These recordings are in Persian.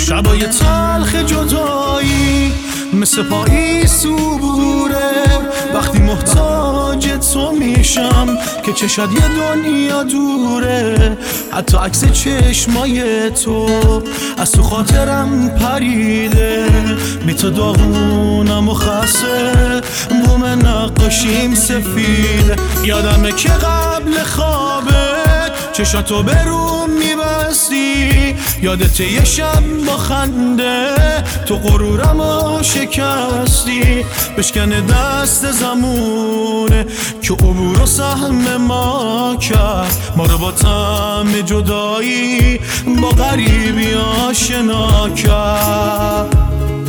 شبای تلخ جدایی مثل پاییز صبوره، وقتی محتاج تو میشم که چشات یه دنیا دوره. حتی عکس چشمای تو از تو خاطرم پریده، بی تو داغونم و خسته، بوم نقاشیم سفیده. یادمه که قبل خوابه چشاتو به روم میبستی، یادت یه شب با خنده تو غرورمو شکستی. بشکنه دست زمونه که عبور و سهم ما کرد، ما رو با طعم جدایی با غریبی آشنا کرد.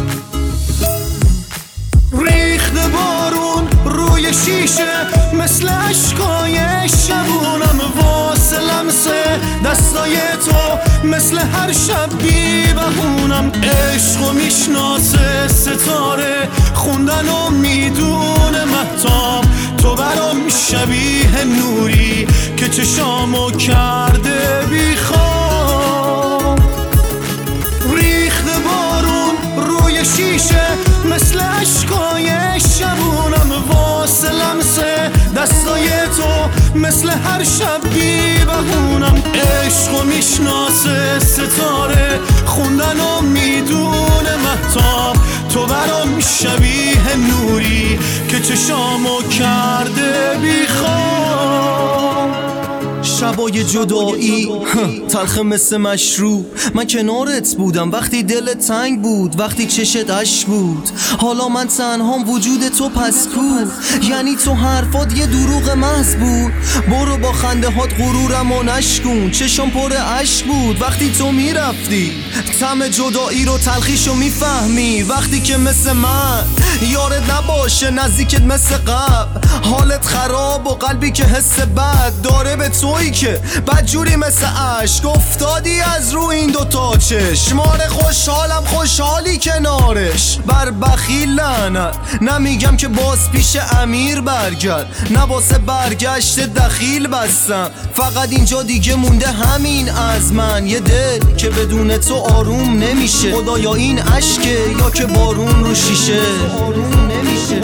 ریخته بارون روی شیشه مثل عشقای شبونم، واسه لمسه دستای تو مثل هر شب بی بهونم. عشقو میشناسه ستاره، خوندن و میدونه مهتاب، تو برام شبیه نوری که چشامو کرده بی خواب. ریخته بارون روی شیشه مثل عشقای شبونم، واسه لمسه دستای تو مثل هر شب بی بهونم. عشقو میشناسه ستاره، خوندن و میدونه مهتاب، تو برام شبیه نوری که چشامو کرده بی خواب. شبای جدایی تلخ مثل مشروب، من کنارت بودم وقتی دلت تنگ بود، وقتی چشت اشک بود. حالا من تنهام وجود تو پس کو، یعنی تو حرفات یه دروغ محض بود. برو با خنده هات غرورم و نشکون، چشم پر اشک بود وقتی تو میرفتی. طعم جدایی رو تلخیشو میفهمی وقتی که مثل من یارت نباشه نزدیکت مثل قبل. حالت خراب و قلبی که حس بد داره به تویی که بدجوری مثل عشق افتادی از رو این دوتا چشمار. خوشحالم خوشحالی کنارش، بر بخیل لعنت. نمیگم که باز پیش امیر برگرد، نه واسه برگشت دخیل بستم. فقط اینجا دیگه مونده همین از من، یه دل که بدون تو آروم نمیشه. خدایا این عشقه یا که بارون رو شیشه. آروم نمیشه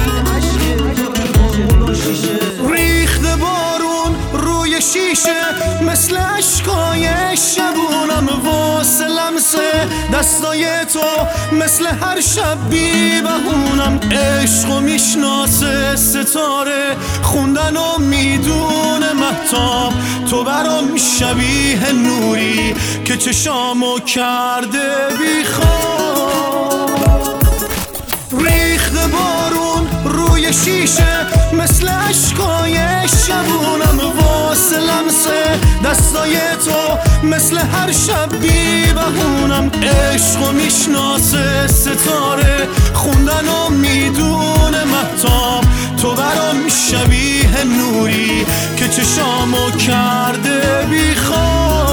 ریخته بارون روی شیشه مثل عشقای شبونم، واسه لمسه دستای تو مثل هر شب بی بهونم. عشقو میشناسه ستاره، خوندن و میدونه مهتاب، تو برام شبیه نوری که چشامو کرده بی خواب. ریخته بارون روی شیشه مثل عشقای شبونم، واسه لمسه دستای تو مثل هر شب بی بهونم. عشقو میشناسه ستاره، خوندن و میدونه مهتاب، تو برام شبیه نوری که چشامو کرده بی خواب.